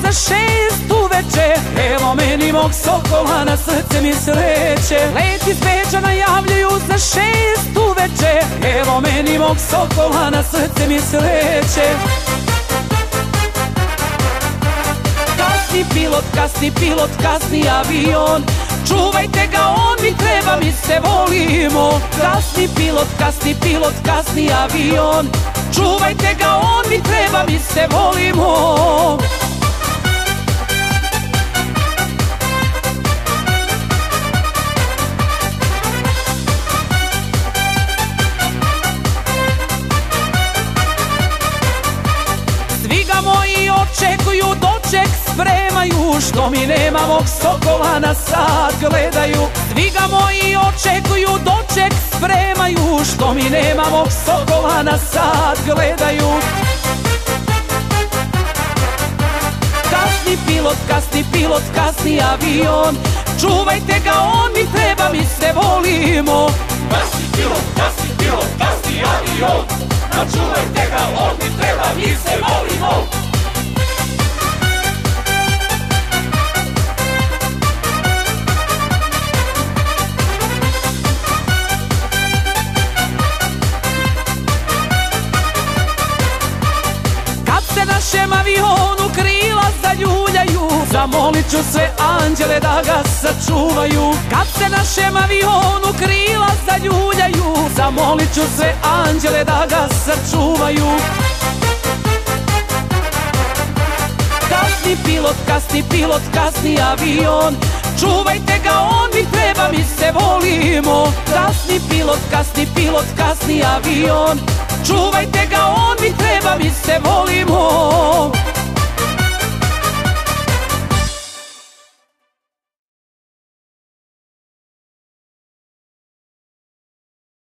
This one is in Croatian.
za 6 uveče, evo meni mog sokola, na srce mi sreće. Let iz Beča najavljuju za 6 uveče, evo meni mog sokola, na srce mi sreće. Kasni pilot, kasni avion, čuvajte ga, on mi treba, mi se volimo. Kasni pilot, kasni avion, čuvajte ga, on mi treba, mi se volimo. Svi ga moji očekuju, doček spremaju, što mi nema mog sokola, na sat gledaju. Svi ga moji očekuju, doček spremaju, što mi nema mog sokola, na sat gledaju. Kasni pilot, kasni avion, čuvajte ga, on mi treba, mi se volimo. Kasni pilot, kasni avion, čuvajte ga, on mi treba, mi se volimo. Našem avionu krila zaljuljaju, zamolit ću sve anđele da ga sačuvaju. Kad se našem avionu krila zaljuljaju, zamolit ću sve anđele da ga sačuvaju. Kasni pilot, kasni avion, čuvajte ga, on mi treba, mi se volimo. Kasni pilot, kasni avion, čuvajte ga, on mi treba, mi se volimo.